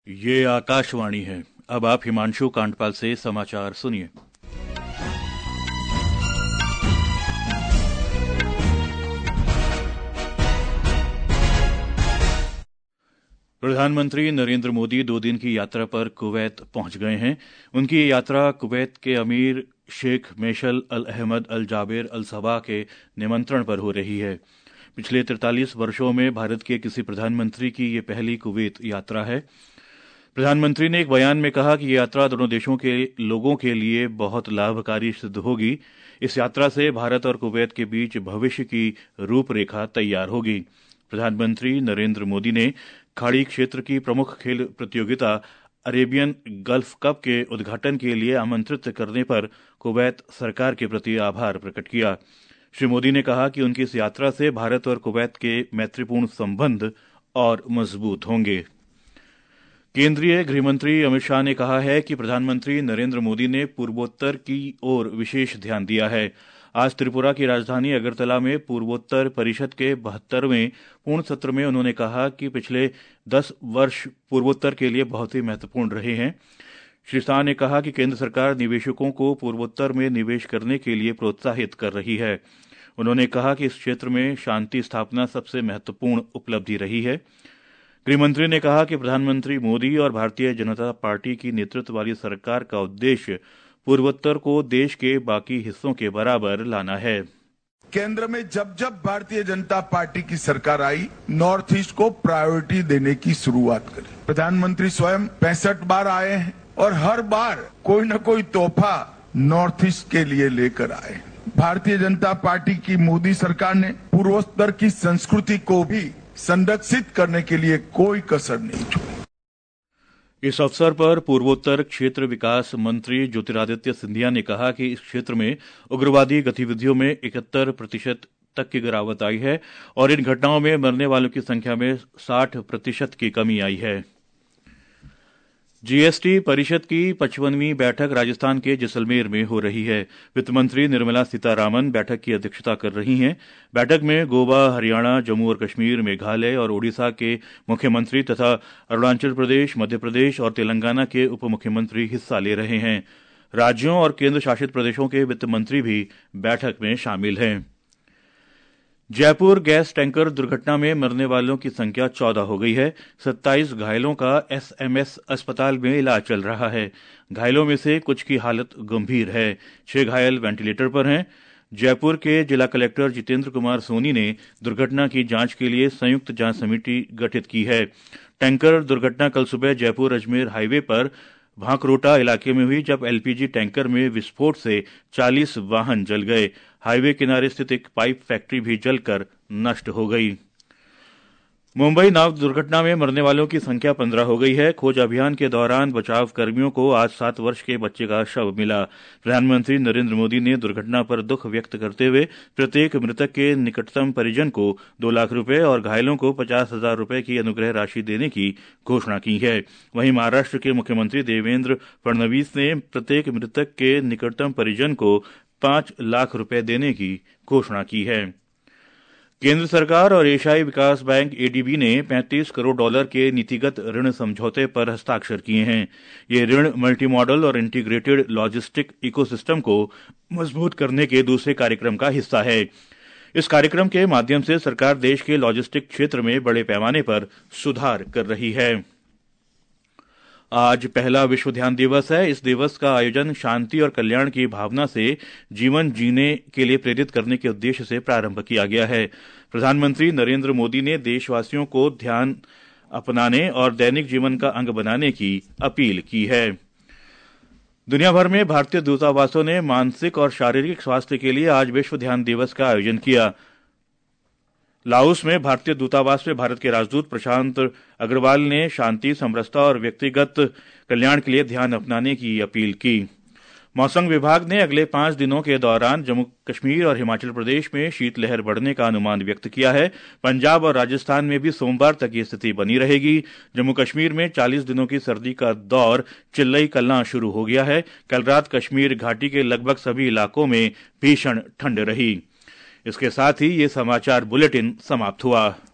ये आकाशवाणी है। अब आप हिमांशु कांडपाल से समाचार सुनिए। प्रधानमंत्री नरेंद्र मोदी 2 दिन की यात्रा पर कुवैत पहुंच गए हैं। उनकी ये यात्रा कुवैत के अमीर शेख Mishal Al Ahmad Al Jaber Al Sabah के निमंत्रण पर हो रही है। पिछले 43 वर्षों में भारत के किसी प्रधानमंत्री की ये पहली कुवैत यात्रा है। प्रधानमंत्री ने एक बयान में कहा कि ये यात्रा दोनों देशों के लोगों के लिए बहुत लाभकारी सिद्ध होगी। इस यात्रा से भारत और कुवैत के बीच भविष्य की रूपरेखा तैयार होगी। प्रधानमंत्री नरेंद्र मोदी ने खाड़ी क्षेत्र की प्रमुख खेल प्रतियोगिता अरेबियन गल्फ कप के उद्घाटन के लिए आमंत्रित करने पर कुवैत सरकार के प्रति आभार प्रकट किया। श्री मोदी ने कहा कि उनकी इस यात्रा से भारत और कुवैत के मैत्रीपूर्ण संबंध और मजबूत होंगे। केंद्रीय गृहमंत्री अमित शाह ने कहा है कि प्रधानमंत्री नरेंद्र मोदी ने पूर्वोत्तर की ओर विशेष ध्यान दिया है। आज त्रिपुरा की राजधानी अगरतला में पूर्वोत्तर परिषद के 72वें पूर्ण सत्र में उन्होंने कहा कि पिछले 10 वर्ष पूर्वोत्तर के लिए बहुत ही महत्वपूर्ण रहे हैं। श्री शाह ने कहा कि केंद्र सरकार निवेशकों को पूर्वोत्तर में निवेश करने के लिए प्रोत्साहित कर रही है। उन्होंने कहा कि इस क्षेत्र में शांति स्थापना सबसे महत्वपूर्ण उपलब्धि रही है। गृहमंत्री ने कहा कि प्रधानमंत्री मोदी और भारतीय जनता पार्टी की नेतृत्व वाली सरकार का उद्देश्य पूर्वोत्तर को देश के बाकी हिस्सों के बराबर लाना है। केंद्र में जब जब भारतीय जनता पार्टी की सरकार आई, नॉर्थ ईस्ट को प्रायोरिटी देने की शुरुआत करी। प्रधानमंत्री स्वयं 65 बार आए हैं और हर बार कोई न कोई तोहफा नॉर्थ ईस्ट के लिए लेकर आए। भारतीय जनता पार्टी की मोदी सरकार ने पूर्वोत्तर की संस्कृति को भी संरक्षित करने के लिए कोई कसर नहीं छोड़ी। इस अवसर पर पूर्वोत्तर क्षेत्र विकास मंत्री ज्योतिरादित्य सिंधिया ने कहा कि इस क्षेत्र में उग्रवादी गतिविधियों में 71% तक की गिरावट आई है और इन घटनाओं में मरने वालों की संख्या में 60% की कमी आई है। जीएसटी परिषद की 55वीं बैठक राजस्थान के जैसलमेर में हो रही है। वित्त मंत्री निर्मला सीतारामन बैठक की अध्यक्षता कर रही हैं। बैठक में गोवा, हरियाणा, जम्मू और कश्मीर, मेघालय और ओडिशा के मुख्यमंत्री तथा अरुणाचल प्रदेश, मध्य प्रदेश और तेलंगाना के उप मुख्यमंत्री हिस्सा ले रहे हैं। राज्यों और केंद्र शासित प्रदेशों के वित्त मंत्री भी बैठक में शामिल हैं। जयपुर गैस टैंकर दुर्घटना में मरने वालों की संख्या 14 हो गई है। 27 घायलों का एसएमएस अस्पताल में इलाज चल रहा है। घायलों में से कुछ की हालत गंभीर है। 6 घायल वेंटिलेटर पर हैं। जयपुर के जिला कलेक्टर जितेंद्र कुमार सोनी ने दुर्घटना की जांच के लिए संयुक्त जांच समिति गठित की है। टैंकर दुर्घटना कल सुबह जयपुर अजमेर हाईवे पर भांकरोटा इलाके में हुई, जब एलपीजी टैंकर में विस्फोट से 40 वाहन जल गए। हाईवे किनारे स्थित एक पाइप फैक्ट्री भी जलकर नष्ट हो गई। मुंबई नाव दुर्घटना में मरने वालों की संख्या 15 हो गई है। खोज अभियान के दौरान बचाव कर्मियों को आज 7 वर्ष के बच्चे का शव मिला। प्रधानमंत्री नरेंद्र मोदी ने दुर्घटना पर दुख व्यक्त करते हुए प्रत्येक मृतक के निकटतम परिजन को 2 लाख रुपए और घायलों को 50,000 रुपए की अनुग्रह राशि देने की घोषणा की है। वहीं महाराष्ट्र के मुख्यमंत्री देवेंद्र फडणवीस ने प्रत्येक मृतक के निकटतम परिजन को 5 लाख रुपए देने की घोषणा की है। केंद्र सरकार और एशियाई विकास बैंक एडीबी ने $35 करोड़ के नीतिगत ऋण समझौते पर हस्ताक्षर किए हैं। ये ऋण मल्टी मॉडल और इंटीग्रेटेड लॉजिस्टिक इकोसिस्टम को मजबूत करने के दूसरे कार्यक्रम का हिस्सा है। इस कार्यक्रम के माध्यम से सरकार देश के लॉजिस्टिक क्षेत्र में बड़े पैमाने पर सुधार कर रही है। आज पहला विश्व ध्यान दिवस है। इस दिवस का आयोजन शांति और कल्याण की भावना से जीवन जीने के लिए प्रेरित करने के उद्देश्य से प्रारंभ किया गया है। प्रधानमंत्री नरेंद्र मोदी ने देशवासियों को ध्यान अपनाने और दैनिक जीवन का अंग बनाने की अपील की है। दुनिया भर में भारतीय दूतावासों ने मानसिक और शारीरिक स्वास्थ्य के लिए आज विश्व ध्यान दिवस का आयोजन किया। लाओस में भारतीय दूतावास में भारत के राजदूत प्रशांत अग्रवाल ने शांति, समरसता और व्यक्तिगत कल्याण के लिए ध्यान अपनाने की अपील की। मौसम विभाग ने अगले 5 दिनों के दौरान जम्मू कश्मीर और हिमाचल प्रदेश में शीतलहर बढ़ने का अनुमान व्यक्त किया है। पंजाब और राजस्थान में भी सोमवार तक ये स्थिति बनी रहेगी। जम्मू कश्मीर में 40 दिनों की सर्दी का दौर चिल्लई कलां शुरू हो गया है। कल रात कश्मीर घाटी के लगभग सभी इलाकों में भीषण ठंड रही। इसके साथ ही ये समाचार बुलेटिन समाप्त हुआ।